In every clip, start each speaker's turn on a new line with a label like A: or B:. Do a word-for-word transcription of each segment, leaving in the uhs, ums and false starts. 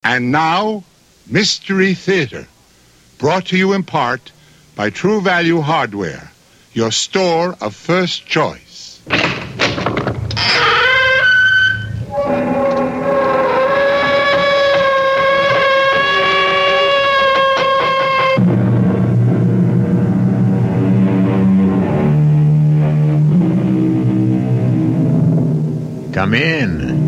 A: And now, Mystery Theater, brought to you in part by True Value Hardware, your store of first choice.
B: Come in.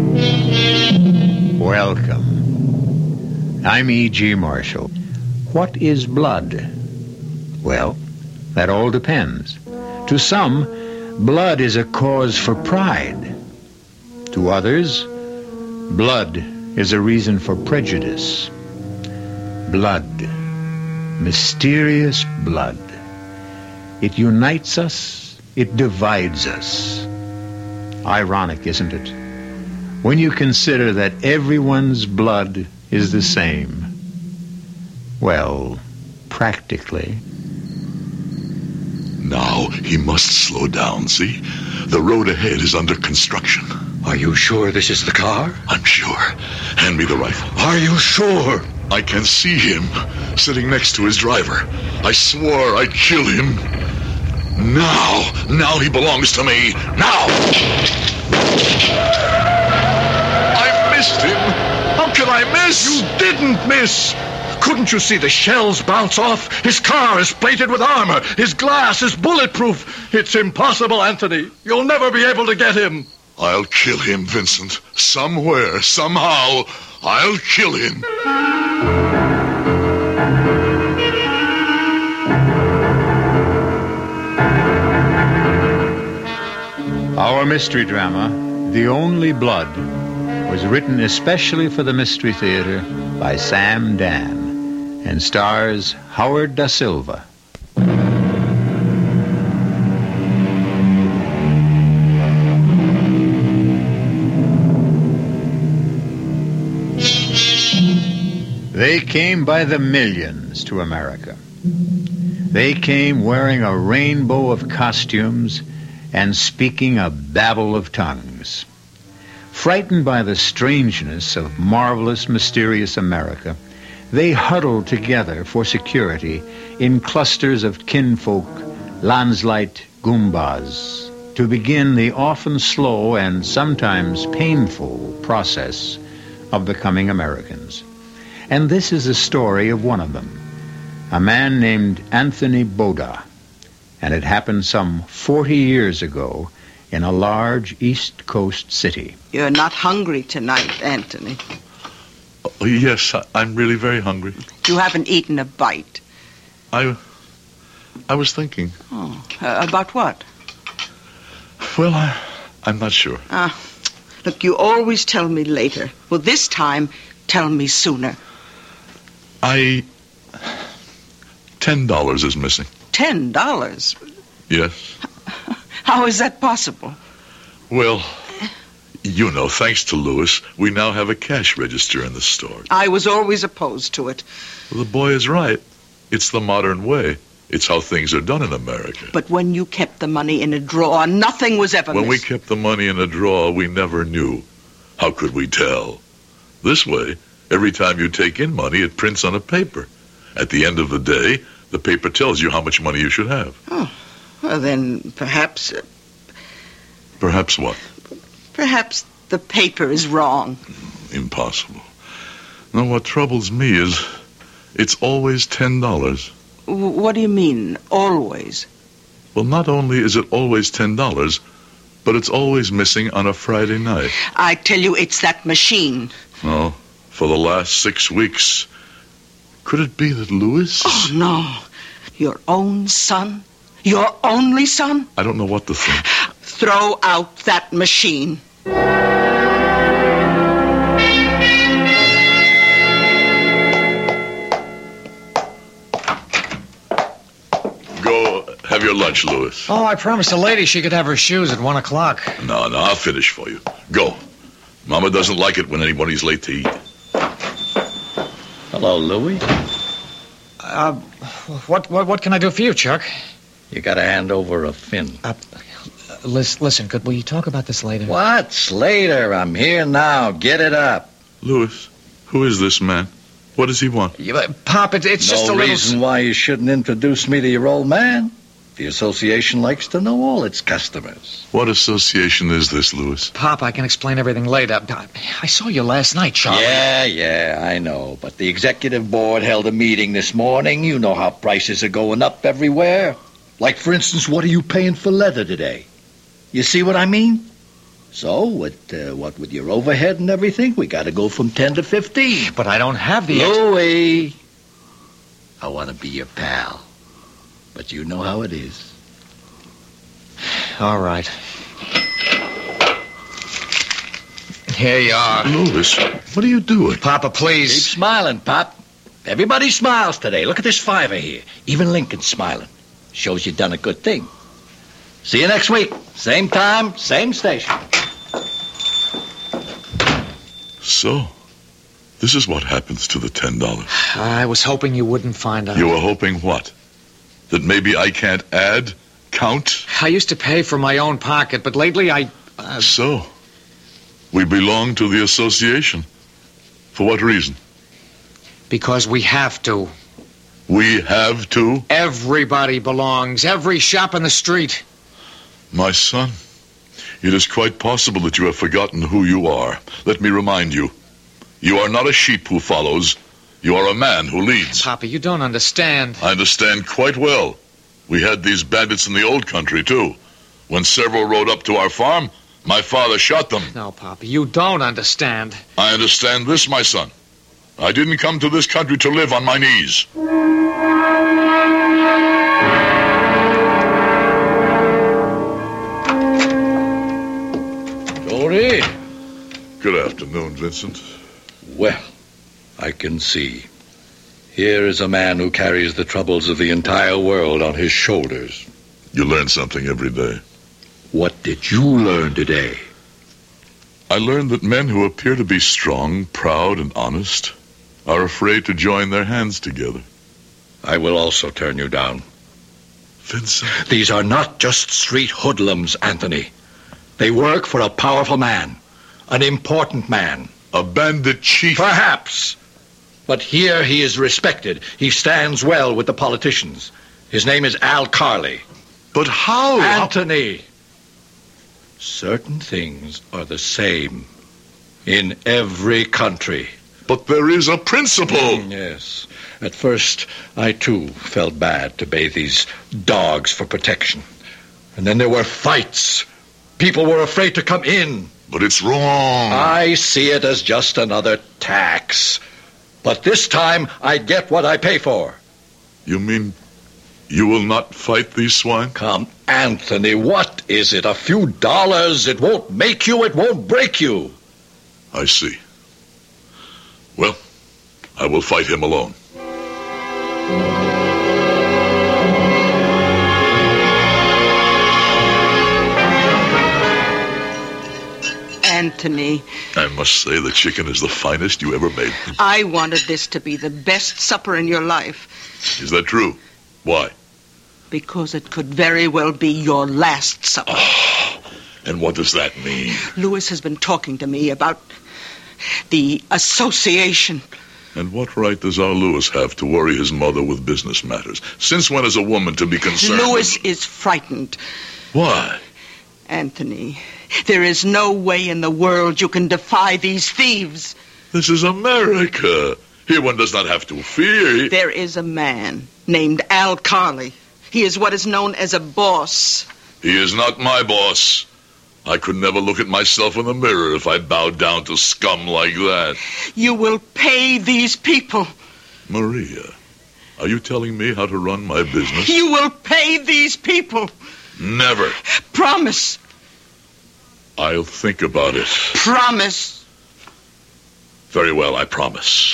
B: Welcome. I'm E G. Marshall. What is blood? Well, that all depends. To some, blood is a cause for pride. To others, blood is a reason for prejudice. Blood. Mysterious blood. It unites us, it divides us. Ironic, isn't it? When you consider that everyone's blood is the same. Well, practically.
C: Now he must slow down, see? The road ahead is under construction.
D: Are you sure this is the car?
C: I'm sure. Hand me the rifle.
D: Are you sure?
C: I can see him sitting next to his driver. I swore I'd kill him. Now, now he belongs to me. Now! I missed him. How could I miss?
D: You didn't miss. Couldn't you see the shells bounce off? His car is plated with armor. His glass is bulletproof. It's impossible, Anthony. You'll never be able to get him.
C: I'll kill him, Vincent. Somewhere, somehow, I'll kill him.
B: Our mystery drama, The Only Blood, was written especially for the Mystery Theater by Sam Dan and stars Howard Da Silva. They came by the millions to America. They came wearing a rainbow of costumes and speaking a babble of tongues. Frightened by the strangeness of marvelous, mysterious America, they huddled together for security in clusters of kinfolk, Landsleit Goombas, to begin the often slow and sometimes painful process of becoming Americans. And this is the story of one of them, a man named Anthony Boda. And it happened some forty years ago in a large East Coast city.
E: You're not hungry tonight, Anthony.
C: Oh, yes, I, I'm really very hungry.
E: You haven't eaten a bite.
C: I, I was thinking.
E: Oh, uh, about what?
C: Well, I, I'm not sure.
E: Ah, look, you always tell me later. Well, this time, tell me sooner.
C: I... Ten dollars is missing.
E: Ten dollars?
C: Yes.
E: How is that possible?
C: Well, you know, thanks to Lewis, we now have a cash register in the store.
E: I was always opposed to it.
C: Well, the boy is right. It's the modern way. It's how things are done in America.
E: But when you kept the money in a drawer, nothing was ever
C: When
E: missed.
C: we kept the money in a drawer, we never knew. How could we tell? This way, every time you take in money, it prints on a paper. At the end of the day, the paper tells you how much money you should have.
E: Oh, well then, perhaps... Uh,
C: Perhaps what?
E: Perhaps the paper is wrong.
C: Impossible. No, what troubles me is it's always ten dollars.
E: W- what do you mean, always?
C: Well, not only is it always ten dollars, but it's always missing on a Friday night.
E: I tell you, it's that machine.
C: No, for the last six weeks. Could it be that Lewis...
E: Oh, no. Your own son? Your only son?
C: I don't know what to think.
E: Throw out that machine.
C: Go have your lunch, Lewis.
F: Oh, I promised the lady she could have her shoes at one o'clock.
C: No, no, I'll finish for you. Go. Mama doesn't like it when anybody's late to eat.
G: Hello, Louie.
F: Uh, what, what, what can I do for you, Chuck?
G: You gotta hand over a fin.
F: Uh, listen, listen, could we talk about this later?
G: What? Later. I'm here now. Get it up.
C: Lewis, Who is this man? What does he want?
F: Yeah, Pop, it, it's
G: no
F: just a little...
G: reason why you shouldn't introduce me to your old man. The association likes to know all its customers.
C: What association is this, Louis?
F: Pop, I can explain everything later. I saw you last night, Charlie.
G: Yeah, yeah, I know. But the executive board held a meeting this morning. You know how prices are going up everywhere. Like, for instance, what are you paying for leather today? You see what I mean? So, with, uh, what with your overhead and everything, we got to go from ten to fifteen.
F: But I don't have the... ex-
G: Louis, I want to be your pal. But you know how it is.
F: All right. Here you are.
C: Louis, what are you doing?
F: Papa,
G: Keep
F: please.
G: smiling, Pop. Everybody smiles today. Look at this fiver here. Even Lincoln's smiling. Shows you done a good thing. See you next week. Same time, same station.
C: So, this is what happens to the ten dollars.
F: I was hoping you wouldn't find out.
C: You were hoping what? That maybe I can't add, count?
F: I used to pay for my own pocket, but lately I... Uh,
C: So, we belong to the association. For what reason?
F: because we have to.
C: We have to?
F: Everybody belongs. Every shop in the street.
C: My son, it is quite possible that you have forgotten who you are. Let me remind you. You are not a sheep who follows. You are a man who leads.
F: Papa, you don't understand.
C: I understand quite well. We had these bandits in the old country, too. When several rode up to our farm, my father shot them.
F: No, Papa, you don't understand.
C: I understand this, my son. I didn't come to this country to live on my knees.
G: Jory?
C: Good afternoon, Vincent.
G: Well, I can see. Here is a man who carries the troubles of the entire world on his shoulders.
C: You learn something every day.
G: What did you learn today?
C: I learned that men who appear to be strong, proud, and honest are afraid to join their hands together.
G: I will also turn you down.
C: Vincent?
G: These are not just street hoodlums, Anthony. They work for a powerful man, an important man.
C: A bandit chief?
G: Perhaps. But here he is respected. He stands well with the politicians. His name is Al Carley.
C: But how?
G: Anthony, certain things are the same in every country.
C: But there is a principle.
G: Mm, yes. At first, I too felt bad to bathe these dogs for protection. And then there were fights. People were afraid to come in.
C: But it's wrong.
G: I see it as just another tax. But this time, I get what I pay for.
C: You mean you will not fight these swine?
G: Come, Anthony, what is it? A few dollars? It won't make you, it won't break you.
C: I see. Well, I will fight him alone.
E: Anthony,
C: I must say the chicken is the finest you ever made.
E: I wanted this to be the best supper in your life.
C: Is that true? Why?
E: Because it could very well be your last supper.
C: Oh, and what does that mean?
E: Louis has been talking to me about the association.
C: And what right does our Louis have to worry his mother with business matters? Since when is a woman to be concerned
E: Louis
C: with...
E: is frightened.
C: Why?
E: Anthony, there is no way in the world you can defy these thieves.
C: This is America. Here one does not have to fear.
E: There is a man named Al Carley. He is what is known as a boss.
C: He is not my boss. I could never look at myself in the mirror if I bowed down to scum like that.
E: You will pay these people.
C: Maria, are you telling me how to run my business?
E: You will pay these people.
C: Never.
E: Promise.
C: I'll think about it.
E: Promise.
C: Very well, I promise.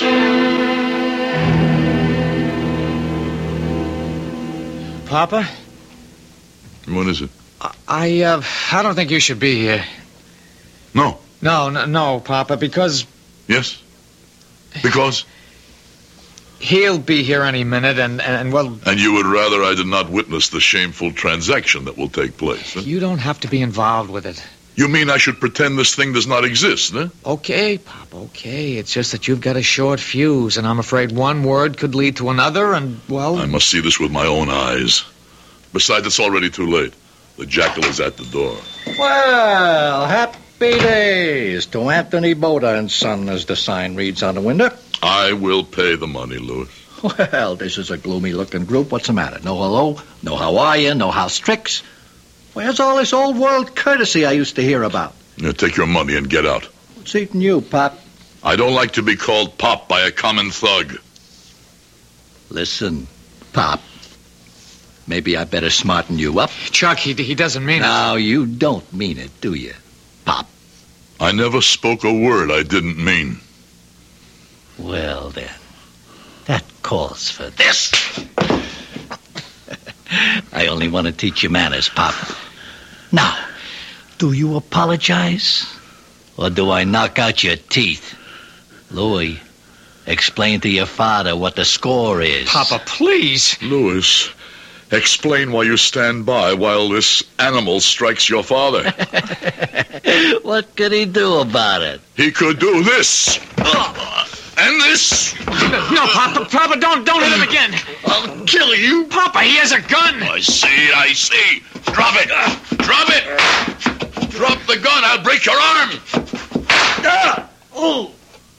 F: Papa?
C: What is it?
F: I, uh, I don't think you should be here.
C: No.
F: No, no, no, Papa, because
C: Yes? Because?
F: he'll be here any minute, and, and, and well...
C: And you would rather I did not witness the shameful transaction that will take place, huh?
F: You don't have to be involved with it.
C: You mean I should pretend this thing does not exist, eh?
F: Okay, Pop, okay. It's just that you've got a short fuse, and I'm afraid one word could lead to another, and, well...
C: I must see this with my own eyes. Besides, it's already too late. The jackal is at the door.
G: Well, happy days to Anthony Boda and Son, as the sign reads on the window.
C: I will pay the money, Louis.
G: Well, this is a gloomy-looking group. What's the matter? No hello, no how are you, no house tricks. Where's all this old-world courtesy I used to hear about?
C: Now, take your money and get out.
G: What's eating you, Pop?
C: I don't like to be called Pop by a common thug.
G: Listen, Pop. Maybe I better smarten you up.
F: Chuck, he, he doesn't mean it.
G: Now, you don't mean it, do you, Pop?
C: I never spoke a word I didn't mean.
G: Well, then, that calls for this. I only want to teach you manners, Pop. Now, do you apologize? Or do I knock out your teeth? Louis, explain to your father what the score is.
F: Papa, please.
C: Louis, explain why you stand by while this animal strikes your father.
G: What could he do about it?
C: He could do this. And this.
F: No, no, Papa, Papa, don't, don't hit him again.
C: I'll kill you.
F: Papa, he has a gun.
C: I see, I see. Drop it. Drop it. Drop the gun. I'll break your arm. Ah! Oh.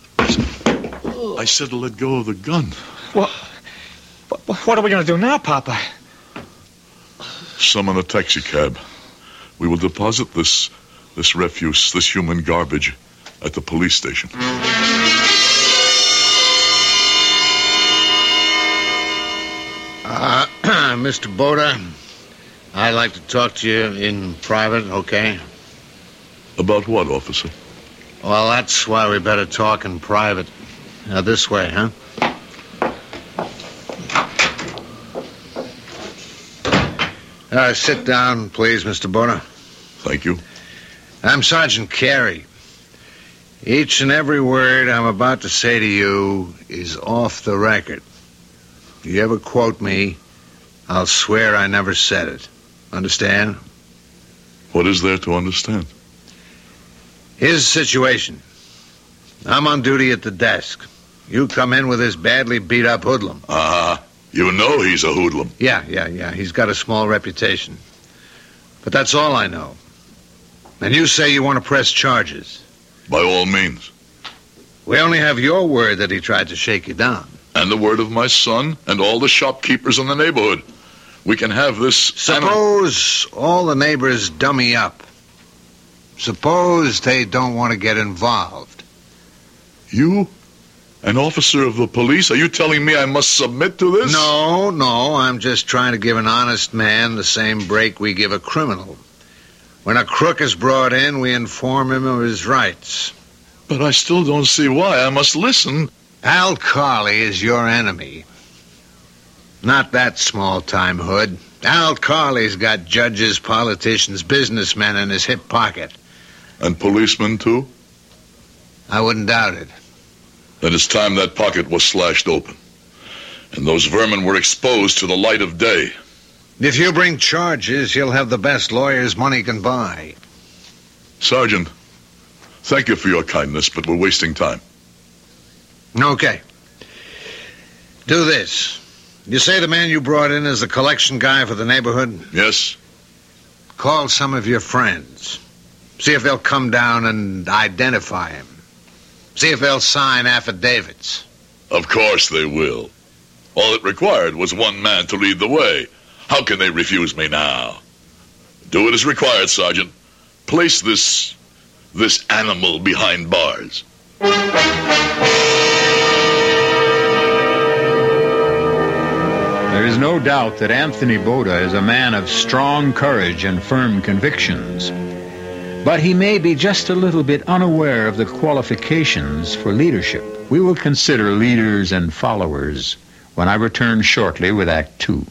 C: I said to let go of the gun.
F: What, what are we going to do now, Papa?
C: Summon a taxi cab. We will deposit this, this refuse, this human garbage, at the police station.
H: Uh, Mister Boda, I'd like to talk to you in private, okay?
C: About what, officer?
H: Well, that's why we better talk in private. Now, this way, huh? Uh, sit down, please, Mister Boda.
C: Thank you.
H: I'm Sergeant Carey. Each and every word I'm about to say to you is off the record. If you ever quote me, I'll swear I never said it. Understand?
C: What is there to understand?
H: Here's the situation. I'm on duty at the desk. You come in with this badly beat-up hoodlum.
C: Ah, uh, you know he's a hoodlum.
H: Yeah, yeah, yeah. He's got a small reputation. But that's all I know. And you say you want to press charges.
C: By all means.
H: We only have your word that he tried to shake you down.
C: And the word of my son and all the shopkeepers in the neighborhood. We can have this...
H: Suppose anim- all the neighbors dummy up. Suppose they don't want to get involved.
C: You? An officer of the police? Are you telling me I must submit to this?
H: No, no. I'm just trying to give an honest man the same break we give a criminal. When a crook is brought in, we inform him of his rights.
C: But I still don't see why I must listen.
H: Al Carley is your enemy. Not that small-time hood. Al Carley's got judges, politicians, businessmen in his hip pocket.
C: And policemen, too?
H: I wouldn't doubt it.
C: Then it's time that pocket was slashed open. And those vermin were exposed to the light of day.
H: If you bring charges, you'll have the best lawyers money can buy.
C: Sergeant, thank you for your kindness, but we're wasting time.
H: Okay. Do this. You say the man you brought in is the collection guy for the neighborhood?
C: Yes.
H: Call some of your friends. See if they'll come down and identify him. See if they'll sign affidavits.
C: Of course they will. All it required was one man to lead the way. How can they refuse me now? Do it as required, Sergeant. Place this... this animal behind bars.
B: There is no doubt that Anthony Boda is a man of strong courage and firm convictions. But he may be just a little bit unaware of the qualifications for leadership. We will consider leaders and followers when I return shortly with Act Two.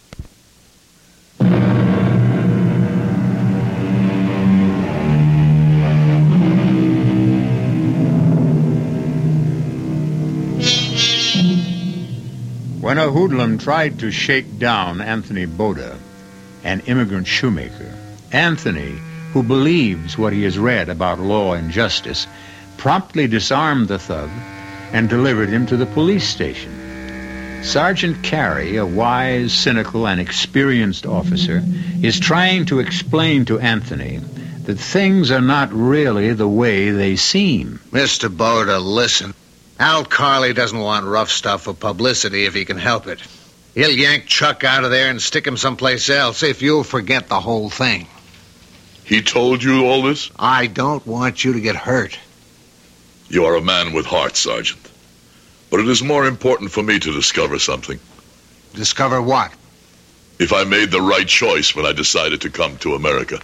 B: When a hoodlum tried to shake down Anthony Boda, an immigrant shoemaker, Anthony who believes what he has read about law and justice, promptly disarmed the thug and delivered him to the police station. Sergeant Carey, a wise, cynical, and experienced officer, is trying to explain to Anthony that things are not really the way they seem.
H: Mister Boda, listen. Al Carley doesn't want rough stuff for publicity if he can help it. He'll yank Chuck out of there and stick him someplace else if you'll forget the whole thing.
C: He told you all this?
H: I don't want you to get hurt.
C: You are a man with heart, Sergeant. But it is more important for me to discover something.
H: Discover what?
C: If I made the right choice when I decided to come to America.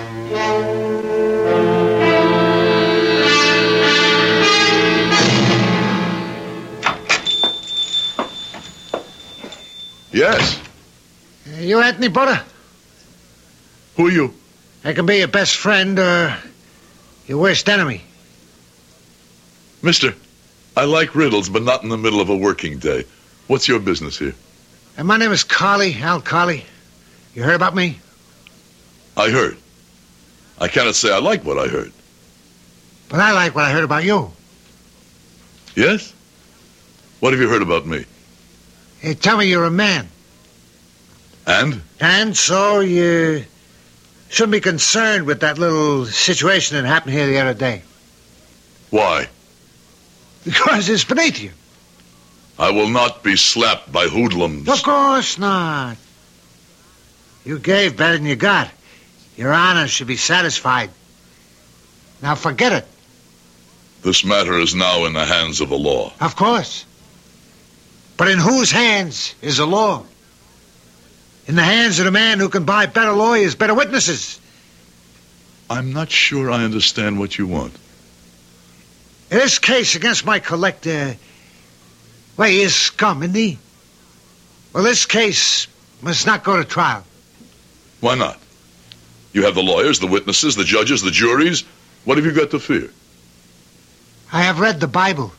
C: Yes.
H: Uh, you Anthony Boda?
C: Who are you?
H: I can be your best friend or your worst enemy.
C: Mister, I like riddles, but not in the middle of a working day. What's your business here?
H: And my name is Carley, Al Carley. You heard about me?
C: I heard. I cannot say I like what I heard.
H: But I like what I heard about you.
C: Yes? What have you heard about me?
H: Hey, tell me you're a man.
C: And?
H: And so you shouldn't be concerned with that little situation that happened here the other day.
C: Why?
H: Because it's beneath you.
C: I will not be slapped by hoodlums.
H: Of course not. You gave better than you got. Your honor should be satisfied. Now forget it.
C: This matter is now in the hands of the law.
H: Of course. But in whose hands is the law? In the hands of the man who can buy better lawyers, better witnesses.
C: I'm not sure I understand what you want.
H: In this case against my collector, well, he is scum, isn't he? Well, this case must not go to trial.
C: Why not? You have the lawyers, the witnesses, the judges, the juries. What have you got to fear?
H: I have read the Bible.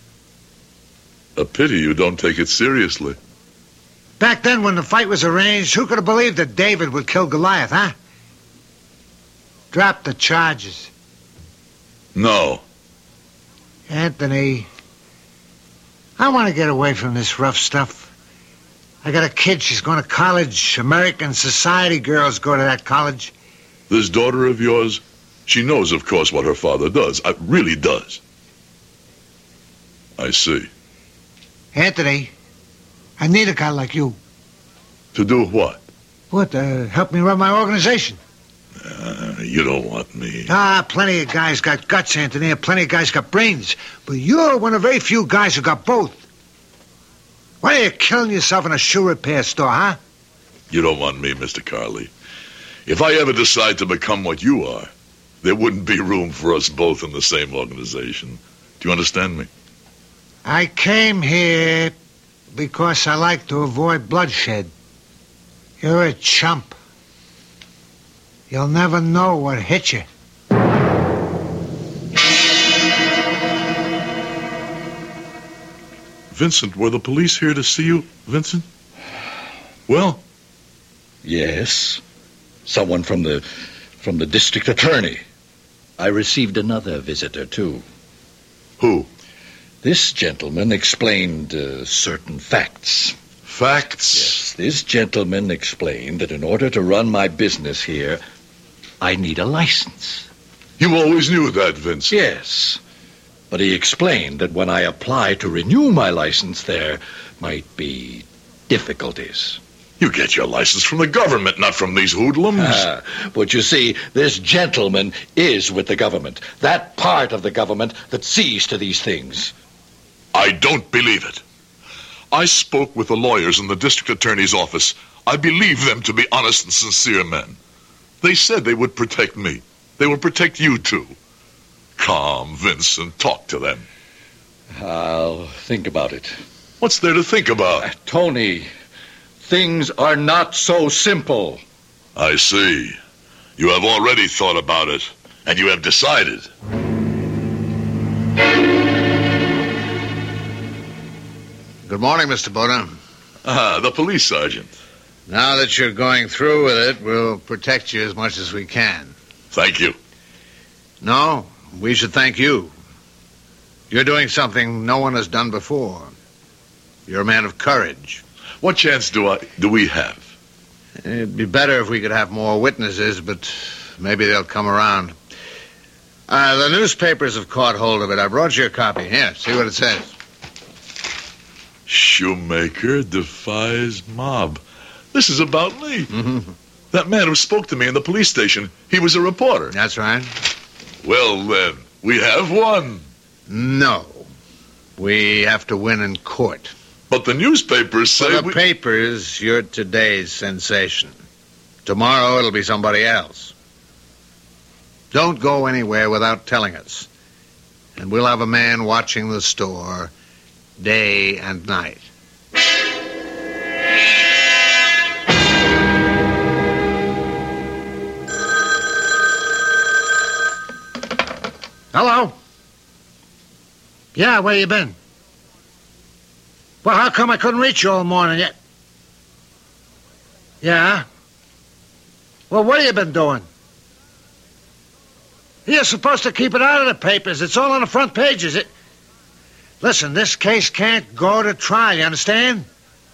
C: A pity you don't take it seriously.
H: Back then, when the fight was arranged, who could have believed that David would kill Goliath, huh? Drop the charges.
C: No.
H: Anthony, I want to get away from this rough stuff. I got a kid. She's going to college. American society girls go to that college.
C: This daughter of yours, she knows, of course, what her father does. Uh, really does. I see.
H: Anthony, I need a guy like you.
C: To do what?
H: What, uh, help me run my organization?
C: Uh, you don't want me.
H: Ah, plenty of guys got guts, Anthony, and plenty of guys got brains. But you're one of very few guys who got both. Why are you killing yourself in a shoe repair store, huh?
C: You don't want me, Mister Carley. If I ever decide to become what you are, there wouldn't be room for us both in the same organization. Do you understand me?
H: I came here because I like to avoid bloodshed. You're a chump. You'll never know what hit you.
C: Vincent, were the police here to see you, Vincent? Well?
G: Yes. Someone from the from the district attorney. I received another visitor, too.
C: Who?
G: This gentleman explained uh, certain facts.
C: Facts?
G: Yes, this gentleman explained that in order to run my business here, I need a license.
C: You always knew that, Vincent.
G: Yes. But he explained that when I apply to renew my license, there might be difficulties.
C: You get your license from the government, not from these hoodlums.
G: Ah, but you see, this gentleman is with the government. That part of the government that sees to these things.
C: I don't believe it. I spoke with the lawyers in the district attorney's office. I believe them to be honest and sincere men. They said they would protect me. They will protect you, too. Calm, Vincent. Talk to them.
G: I'll think about it.
C: What's there to think about?
G: Uh, Tony, things are not so simple.
C: I see. You have already thought about it, and you have decided.
H: Good morning, Mister Boda.
C: Ah, the police sergeant.
H: Now that you're going through with it, we'll protect you as much as we can.
C: Thank you.
H: No, we should thank you. You're doing something no one has done before. You're a man of courage.
C: What chance do I do we have?
H: It'd be better if we could have more witnesses, but maybe they'll come around. Uh, the newspapers have caught hold of it. I brought you a copy. Here, see what it says.
C: Shoemaker defies mob. This is about me.
H: Mm-hmm.
C: That man who spoke to me in the police station, he was a reporter.
H: That's right.
C: Well, then, we have won.
H: No. We have to win in court.
C: But the newspapers say
H: For the
C: we...
H: papers, you're today's sensation. Tomorrow, it'll be somebody else. Don't go anywhere without telling us. And we'll have a man watching the store day and night. Hello? Yeah, where you been? Well, how come I couldn't reach you all morning yet? Yeah? Well, what have you been doing? You're supposed to keep it out of the papers. It's all on the front pages. It... Listen, this case can't go to trial, you understand?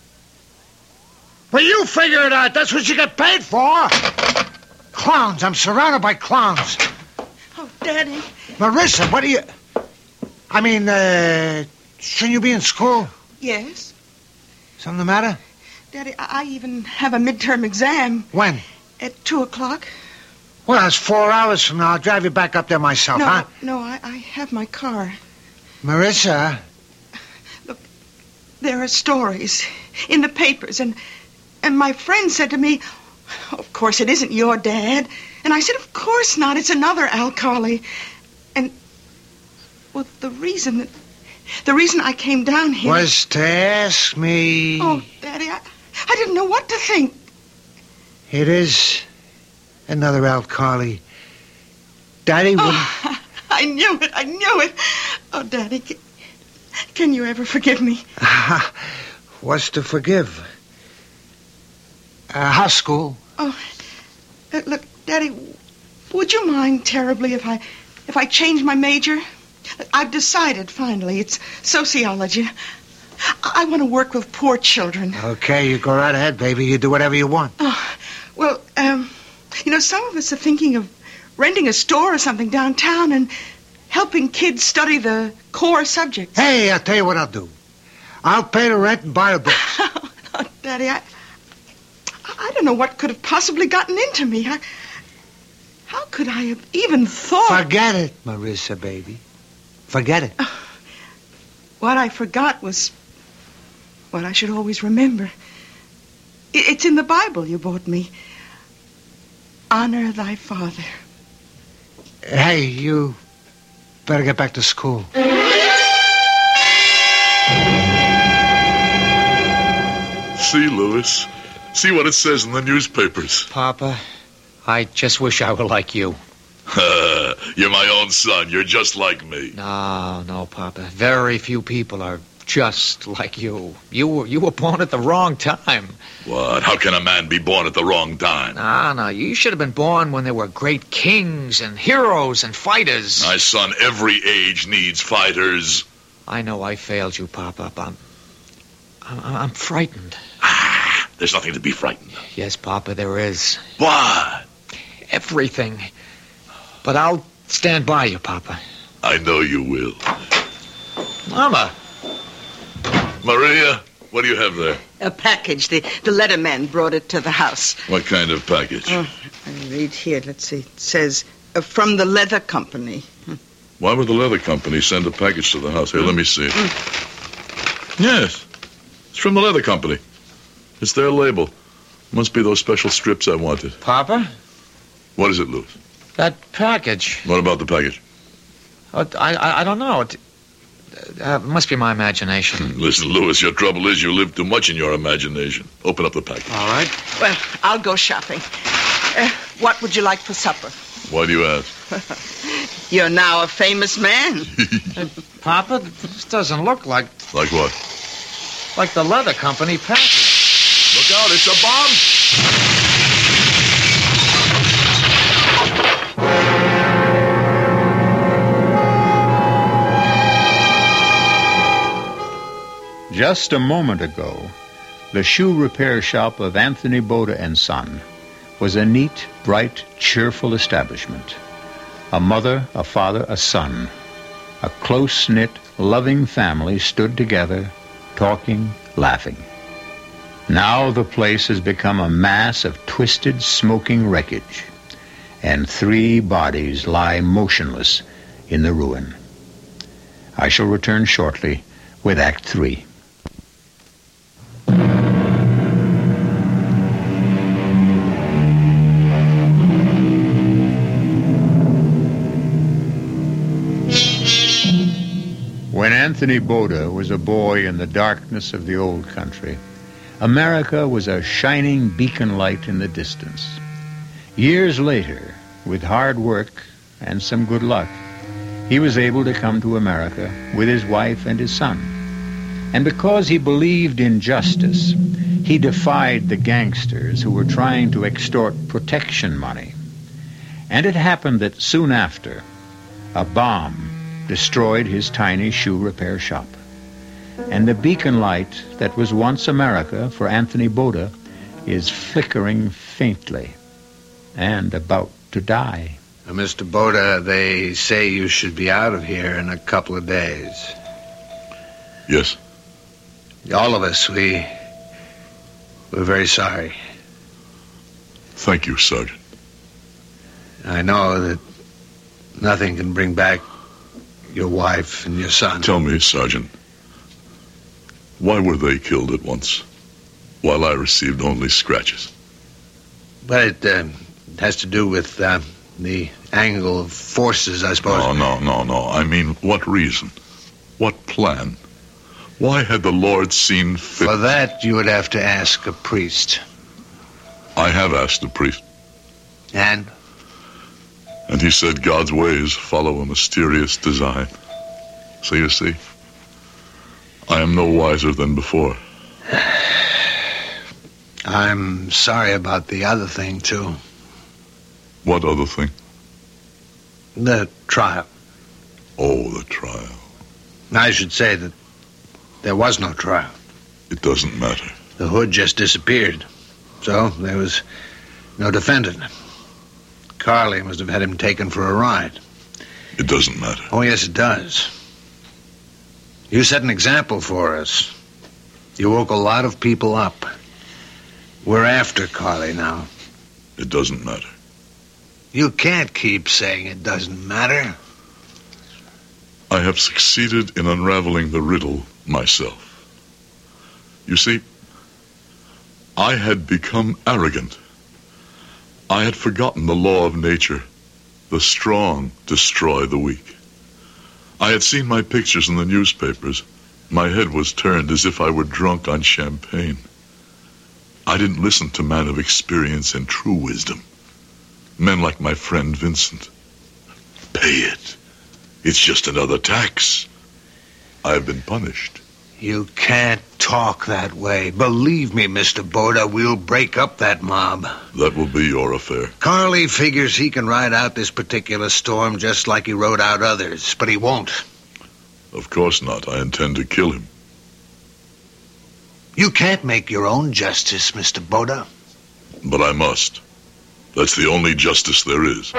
H: Well, you figure it out. That's what you get paid for. Clowns. I'm surrounded by clowns.
E: Oh, Daddy.
H: Marissa, what are you... I mean, uh, shouldn't you be in school?
E: Yes?
H: Something the matter?
E: Daddy, I I even have a midterm exam.
H: When?
E: At two o'clock.
H: Well, that's four hours from now. I'll drive you back up there myself,
E: no,
H: huh?
E: No, I, I have my car.
H: Marissa?
E: Look, there are stories in the papers, and and my friend said to me, of course, it isn't your dad. And I said, of course not. It's another Al Carley. And, well, the reason that... The reason I came down here...
H: Was to ask me...
E: Oh, Daddy, I, I didn't know what to think.
H: It is another Al Carley. Daddy wouldn't...
E: Oh, I knew it. I knew it. Oh, Daddy, can, can you ever forgive me?
H: What's to forgive? Uh, how's school?
E: Oh, uh, look, Daddy, would you mind terribly if I, if I change my major? I've decided, finally. It's sociology. I, I want to work with poor children.
H: Okay, you go right ahead, baby. You do whatever you want.
E: Oh, well, um, you know, some of us are thinking of renting a store or something downtown and helping kids study the core subjects.
H: Hey, I'll tell you what I'll do. I'll pay the rent and buy the books.
E: Oh, Daddy, I, I don't know what could have possibly gotten into me. I, how could I have even thought...
H: Forget it, Marissa, baby. Forget it.
E: Oh, what I forgot was what I should always remember. It's in the Bible you bought me. Honor thy father.
H: Hey, you better get back to school.
C: See, Louis? See what it says in the newspapers.
F: Papa, I just wish I were like you.
C: You're my own son. You're just like me.
F: No, no, Papa. Very few people are just like you. You were you were born at the wrong time.
C: What? How can a man be born at the wrong time?
F: No, no. You should have been born when there were great kings and heroes and fighters.
C: My son, every age needs fighters.
F: I know I failed you, Papa. I'm, I'm, I'm frightened.
C: Ah, there's nothing to be frightened of.
F: Yes, Papa, there is.
C: What?
F: Everything. But I'll stand by you, Papa.
C: I know you will.
F: Mama.
C: Maria, what do you have there?
E: A package. The, the letterman brought it to the house.
C: What kind of package?
E: Oh, I read here. Let's see. It says, uh, from the leather company.
C: Why would the leather company send a package to the house? Here, let me see it. Mm. Yes. It's from the leather company. It's their label. Must be those special strips I wanted.
F: Papa?
C: What is it, Louis?
F: That package.
C: What about the package?
F: Oh, I, I I don't know. It uh, must be my imagination.
C: Listen, Louis, your trouble is you live too much in your imagination. Open up the package.
F: All right.
E: Well, I'll go shopping. Uh, what would you like for supper?
C: Why do you ask?
E: You're now a famous man.
F: uh, Papa, this doesn't look like...
C: Like what?
F: Like the leather company package.
C: Look out, it's a bomb!
B: Just a moment ago, the shoe repair shop of Anthony Boda and Son was a neat, bright, cheerful establishment. A mother, a father, a son. A close-knit, loving family stood together, talking, laughing. Now the place has become a mass of twisted, smoking wreckage, and three bodies lie motionless in the ruin. I shall return shortly with Act Three. When Anthony Boda was a boy in the darkness of the old country, America was a shining beacon light in the distance. Years later, with hard work and some good luck, he was able to come to America with his wife and his son. And because he believed in justice, he defied the gangsters who were trying to extort protection money. And it happened that soon after, a bomb destroyed his tiny shoe repair shop. And the beacon light that was once America for Anthony Boda is flickering faintly and about to die.
H: Uh, Mister Boda, they say you should be out of here in a couple of days.
C: Yes.
H: All of us, we... we're very sorry.
C: Thank you, Sergeant.
H: I know that nothing can bring back your wife and your son.
C: Tell me, Sergeant, why were they killed at once, while I received only scratches?
H: Well, it uh, has to do with uh, the angle of forces, I suppose.
C: No, no, no, no. I mean, what reason? What plan? Why had the Lord seen fit...
H: For that, you would have to ask a priest.
C: I have asked a priest.
H: And?
C: And he said God's ways follow a mysterious design. So you see, I am no wiser than before.
H: I'm sorry about the other thing, too.
C: What other thing?
H: The trial.
C: Oh, the trial.
H: I should say that there was no trial.
C: It doesn't matter.
H: The hood just disappeared. So there was no defendant. Carly must have had him taken for a ride.
C: It doesn't matter.
H: Oh, yes, it does. You set an example for us. You woke a lot of people up. We're after Carly now.
C: It doesn't matter.
H: You can't keep saying it doesn't matter.
C: I have succeeded in unraveling the riddle myself. You see, I had become arrogant. I had forgotten the law of nature. The strong destroy the weak. I had seen my pictures in the newspapers. My head was turned as if I were drunk on champagne. I didn't listen to men of experience and true wisdom. Men like my friend Vincent. Pay it. It's just another tax. I have been punished.
H: You can't talk that way. Believe me, Mister Boda, we'll break up that mob.
C: That will be your affair.
H: Carly figures he can ride out this particular storm just like he rode out others, but he won't.
C: Of course not. I intend to kill him.
H: You can't make your own justice, Mister Boda.
C: But I must. That's the only justice there is.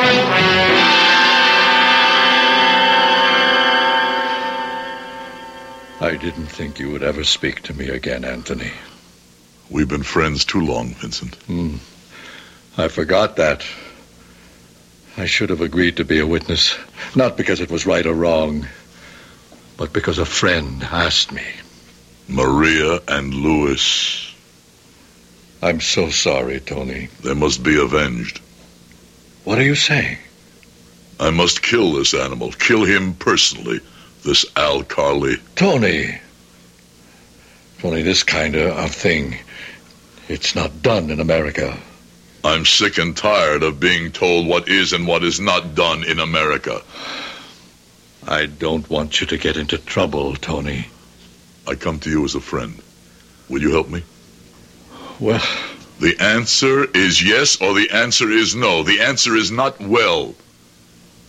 D: I didn't think you would ever speak to me again, Anthony.
C: We've been friends too long, Vincent.
D: Hmm. I forgot that. I should have agreed to be a witness, not because it was right or wrong, but because a friend asked me.
C: Maria and Louis.
D: I'm so sorry, Tony.
C: They must be avenged.
D: What are you saying?
C: I must kill this animal. Kill him personally. This Al Carly.
D: Tony. Tony, this kind of thing, it's not done in America.
C: I'm sick and tired of being told what is and what is not done in America.
D: I don't want you to get into trouble, Tony.
C: I come to you as a friend. Will you help me?
D: Well...
C: The answer is yes or the answer is no. The answer is not well.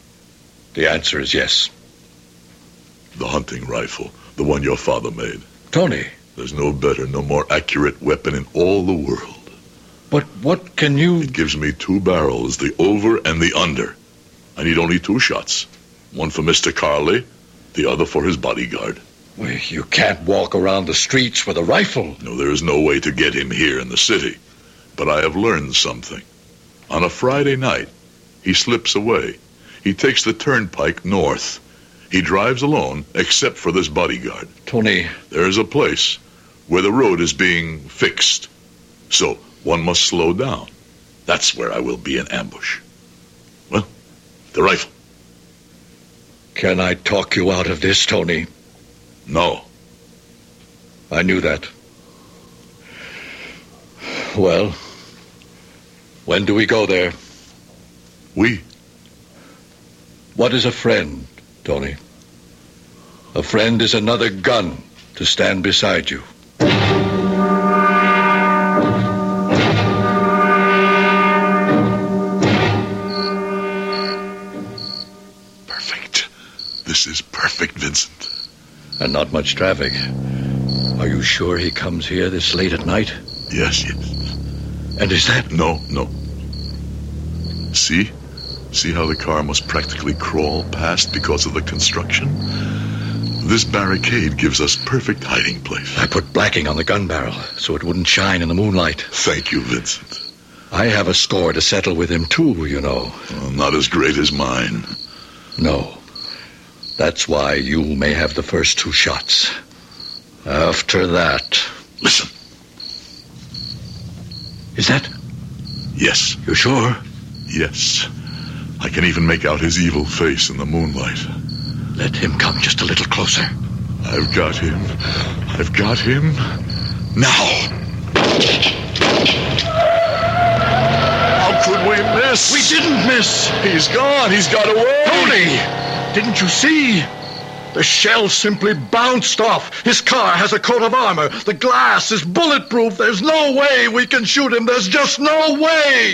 D: The answer is yes.
C: The hunting rifle, the one your father made.
D: Tony.
C: There's no better, no more accurate weapon in all the world.
D: But what can you...
C: It gives me two barrels, the over and the under. I need only two shots. One for Mister Carley, the other for his bodyguard.
D: Well, you can't walk around the streets with a rifle.
C: No, there is no way to get him here in the city. But I have learned something. On a Friday night, he slips away. He takes the turnpike north. He drives alone, except for this bodyguard.
D: Tony...
C: There is a place where the road is being fixed. So one must slow down. That's where I will be in ambush. Well, the rifle.
D: Can I talk you out of this, Tony?
C: No.
D: I knew that. Well, when do we go there?
C: We?
D: What is a friend, Tony? A friend is another gun to stand beside you.
C: Perfect. This is perfect, Vincent.
D: And not much traffic. Are you sure he comes here this late at night?
C: Yes, yes.
D: And is that...
C: No, no. See? See how the car must practically crawl past because of the construction? This barricade gives us perfect hiding place.
D: I put blacking on the gun barrel so it wouldn't shine in the moonlight.
C: Thank you, Vincent.
D: I have a score to settle with him, too, you know.
C: Well, not as great as mine.
D: No. That's why you may have the first two shots. After that...
C: Listen.
D: Is that...
C: Yes.
D: You sure?
C: Yes. I can even make out his evil face in the moonlight.
D: Let him come just a little closer.
C: I've got him. I've got him. Now! How could we miss?
D: We didn't miss!
C: He's gone. He's got away.
D: Tony! Didn't you see? The shell simply bounced off. His car has a coat of armor. The glass is bulletproof. There's no way we can shoot him. There's just no way!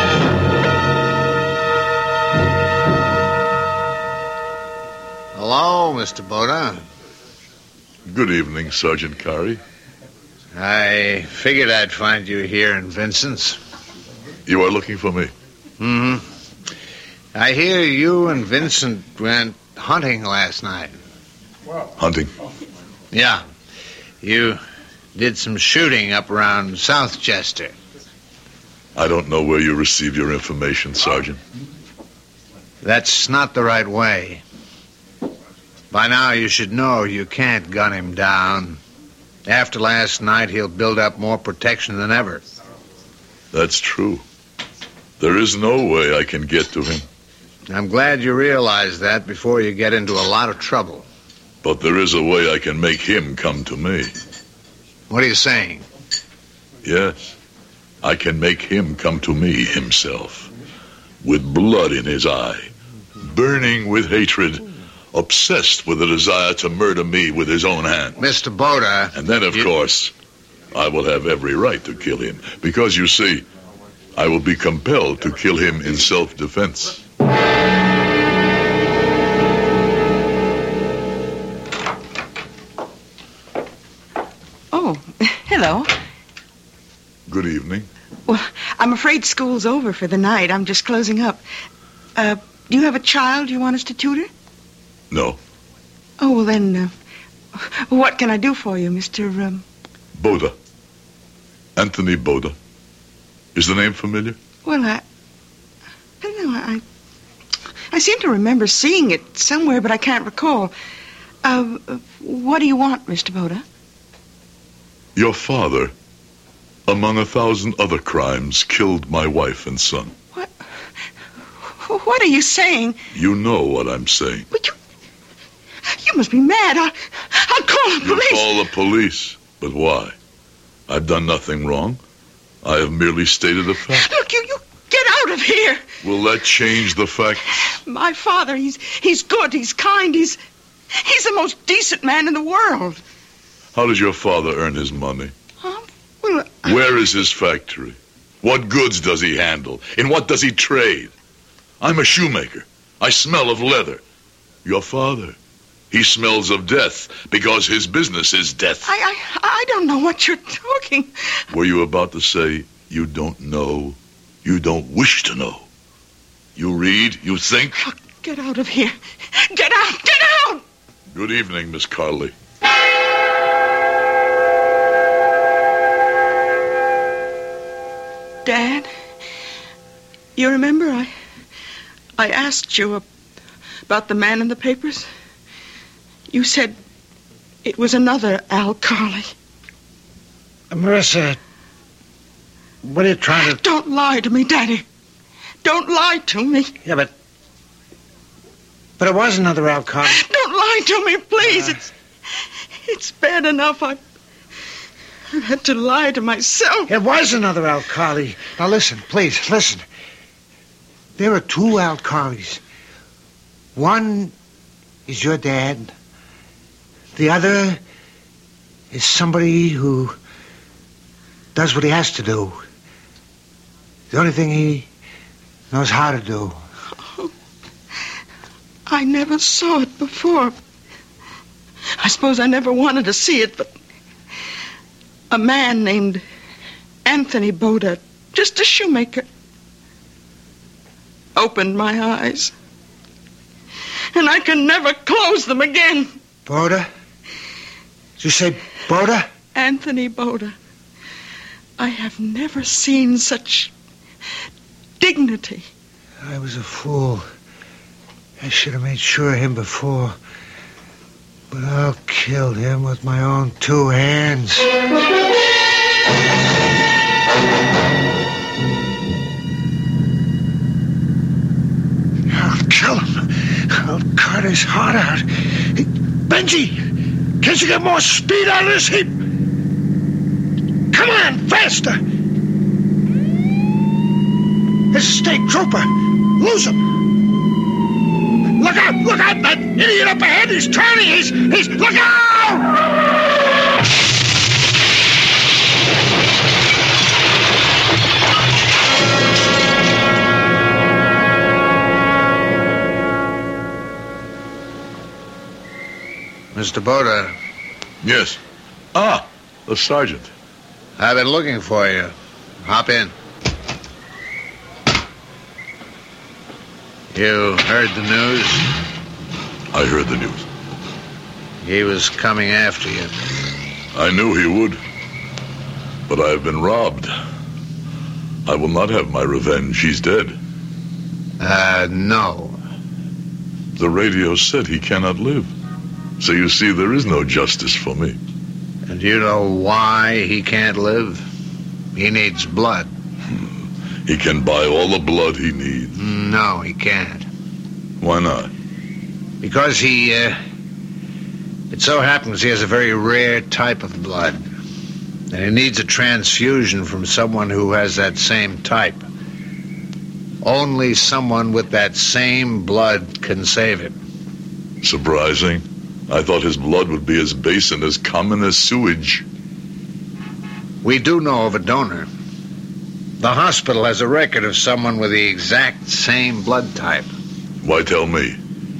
H: Hello, Mister Boda.
C: Good evening, Sergeant Carey.
H: I figured I'd find you here in Vincent's.
C: You are looking for me?
H: Mm-hmm. I hear you and Vincent went hunting last night.
C: Hunting?
H: Yeah. You did some shooting up around Southchester.
C: I don't know where you received your information, Sergeant.
H: That's not the right way. By now you should know you can't gun him down. After last night, he'll build up more protection than ever.
C: That's true. There is no way I can get to him.
H: I'm glad you realize that before you get into a lot of trouble.
C: But there is a way I can make him come to me.
H: What are you saying?
C: Yes. I can make him come to me himself. With blood in his eye. Burning with hatred. Obsessed with the desire to murder me with his own hand.
H: Mister Boda...
C: And then, of
H: you...
C: course, I will have every right to kill him. Because, you see, I will be compelled to kill him in self-defense.
E: Oh, hello.
C: Good evening.
E: Well, I'm afraid school's over for the night. I'm just closing up. Uh, do you have a child you want us to tutor?
C: No.
E: Oh, well then, uh, what can I do for you, Mister Um...
C: Boda. Anthony Boda. Is the name familiar?
E: Well, I... I don't know, I... I seem to remember seeing it somewhere, but I can't recall. Uh, what do you want, Mister Boda?
C: Your father, among a thousand other crimes, killed my wife and son.
E: What? What are you saying?
C: You know what I'm saying.
E: But you... You must be mad. I'll, I'll call the police.
C: You call the police? But why? I've done nothing wrong. I have merely stated a fact.
E: Look, you, you get out of here.
C: Will that change the fact?
E: My father, he's he's good, he's kind, he's he's the most decent man in the world.
C: How does your father earn his money?
E: Huh? Well, I...
C: Where is his factory? What goods does he handle? In what does he trade? I'm a shoemaker. I smell of leather. Your father, He smells of death because his business is death.
E: I, I, I don't know what you're talking.
C: Were you about to say you don't know? You don't wish to know? You read, you think?
E: Oh, get out of here. Get out, get out!
C: Good evening, Miss Carley.
E: Dad, you remember I, I asked you about the man in the papers? You said it was another Al Carley.
H: Marissa, what are you trying to...
E: Don't lie to me, Daddy. Don't lie to me.
H: Yeah, but... But it was another Al Carley.
E: Don't lie to me, please.
H: Uh...
E: It's... It's bad enough. I've... I've had to lie to myself.
H: It was another Al Carley. Now listen, please, listen. There are two Al Carleys. One is your dad. The other is somebody who does what he has to do. The only thing he knows how to do.
E: Oh, I never saw it before. I suppose I never wanted to see it, but a man named Anthony Boda, just a shoemaker, opened my eyes. And I can never close them again.
H: Boda? Did you say Boda?
E: Anthony Boda. I have never seen such dignity.
H: I was a fool. I should have made sure of him before. But I'll kill him with my own two hands. I'll kill him. I'll cut his heart out. Hey, Benji, can't you get more speed out of this heap? Come on, faster. It's a state trooper. Lose him. Look out, look out, that idiot up ahead, he's turning, he's, he's, look out! Mister Boda.
C: Yes. Ah, the sergeant.
H: I've been looking for you. Hop in. You heard the news?
C: I heard the news.
H: He was coming after you.
C: I knew he would. But I have been robbed. I will not have my revenge. He's dead.
H: Uh, no.
C: The radio said he cannot live. So you see, there is no justice for me.
H: And you know why he can't live? He needs blood.
C: He can buy all the blood he needs.
H: No, he can't.
C: Why not?
H: Because he, uh... It so happens he has a very rare type of blood. And he needs a transfusion from someone who has that same type. Only someone with that same blood can save him.
C: Surprising. I thought his blood would be as base and as common as sewage.
H: We do know of a donor. The hospital has a record of someone with the exact same blood type.
C: Why tell me?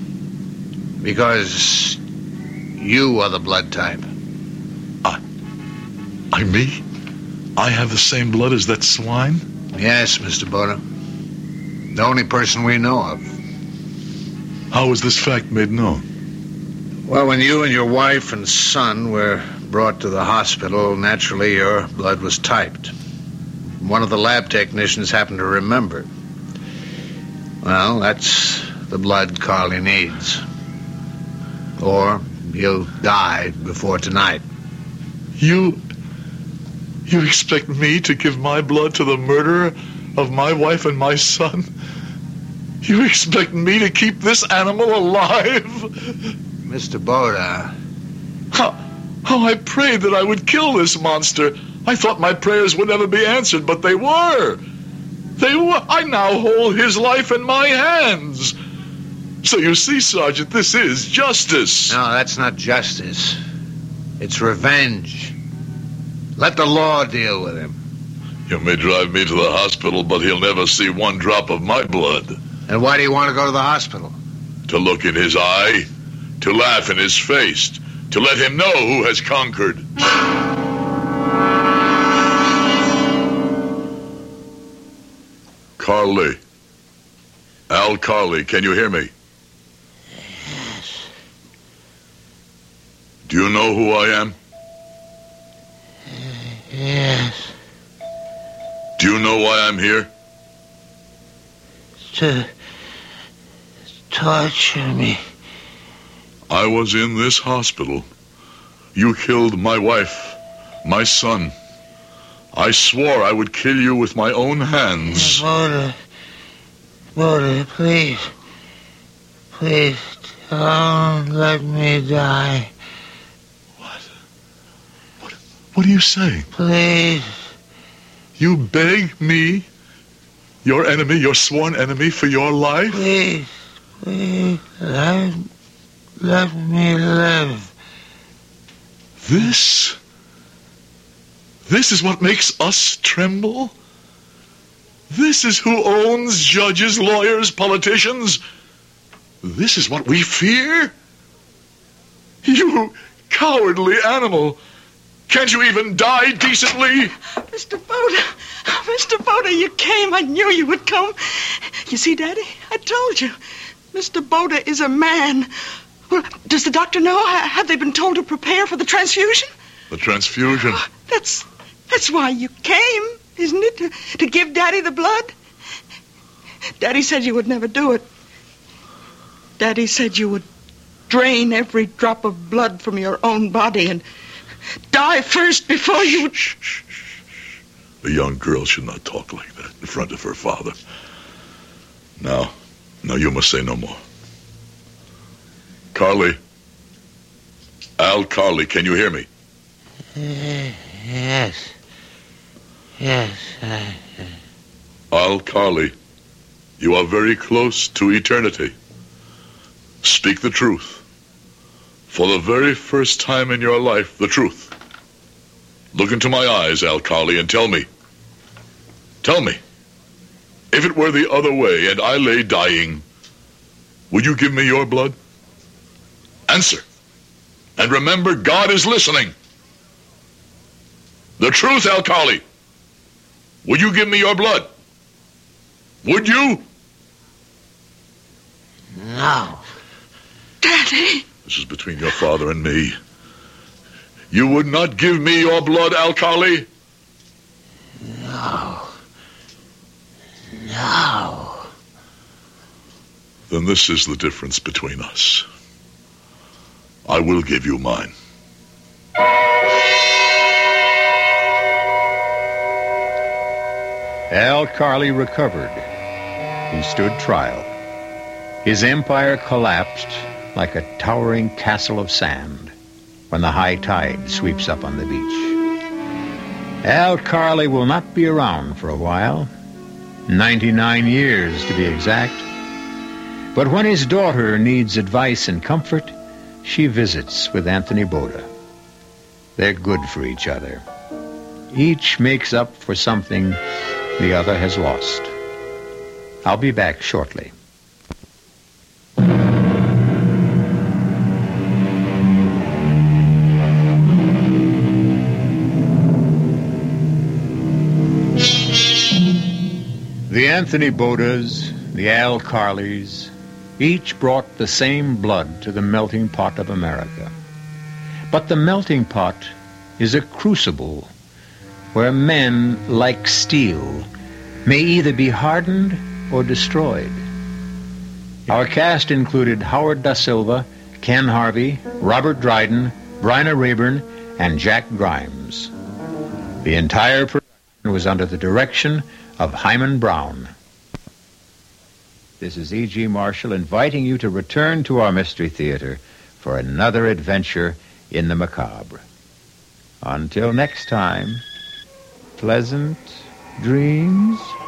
H: Because you are the blood type.
C: I... I me? I have the same blood as that swine?
H: Yes, Mister Boda. The only person we know of.
C: How was this fact made known?
H: Well, when you and your wife and son were brought to the hospital, naturally your blood was typed. One of the lab technicians happened to remember. Well, that's the blood Carley needs. Or he'll die before tonight.
C: You... You expect me to give my blood to the murderer of my wife and my son? You expect me to keep this animal alive?
H: Mister Boda.
C: How, how I prayed that I would kill this monster. I thought my prayers would never be answered, but they were. They were. I now hold his life in my hands. So you see, Sergeant, this is justice.
H: No, that's not justice. It's revenge. Let the law deal with him.
C: You may drive me to the hospital, but he'll never see one drop of my blood.
H: And why do you want to go to the hospital?
C: To look in his eye. to laugh in his face, to let him know who has conquered. Carly. Al Carly, can you hear me?
I: Yes.
C: Do you know who I am?
I: Yes.
C: Do you know why I'm here?
I: To torture me.
C: I was in this hospital. You killed my wife, my son. I swore I would kill you with my own hands.
I: Boda, Boda, please. Please, don't let me die.
C: What? What, what are you saying?
I: Please.
C: You beg me, your enemy, your sworn enemy, for your life?
I: Please, please, let, let me live.
C: This? This is what makes us tremble? This is who owns judges, lawyers, politicians? This is what we fear? You cowardly animal! Can't you even die decently?
E: Mister Boda, Mister Boda, you came. I knew you would come. You see, Daddy, I told you. Mister Boda is a man. Well, does the doctor know? Have they been told to prepare for the transfusion?
C: The transfusion?
E: Oh, that's that's why you came, isn't it? To, to give Daddy the blood? Daddy said you would never do it. Daddy said you would drain every drop of blood from your own body and die first before you...
C: Shh, shh, shh. A young girl should not talk like that in front of her father. Now, now you must say no more. Carly. Al Carly, can you hear me?
I: Uh, yes. Yes, I...
C: Al Carly, you are very close to eternity. Speak the truth. For the very first time in your life, the truth. Look into my eyes, Al Carly, and tell me. Tell me. If it were the other way and I lay dying, would you give me your blood? Answer. And remember, God is listening. The truth, Al Carly. Would you give me your blood? Would you?
I: No.
E: Daddy.
C: This is between your father and me. You would not give me your blood, Al Carly?
I: No. No.
C: Then this is the difference between us. I will give you mine.
B: Al Carly recovered. He stood trial. His empire collapsed like a towering castle of sand when the high tide sweeps up on the beach. Al Carly will not be around for a while, ninety-nine years to be exact. But when his daughter needs advice and comfort, she visits with Anthony Boda. They're good for each other. Each makes up for something the other has lost. I'll be back shortly. The Anthony Bodas, the Al Carlys, each brought the same blood to the melting pot of America. But the melting pot is a crucible where men, like steel, may either be hardened or destroyed. Our cast included Howard Da Silva, Ken Harvey, Robert Dryden, Bryna Rayburn, and Jack Grimes. The entire production was under the direction of Hyman Brown. This is E G. Marshall inviting you to return to our Mystery Theater for another adventure in the macabre. Until next time, pleasant dreams.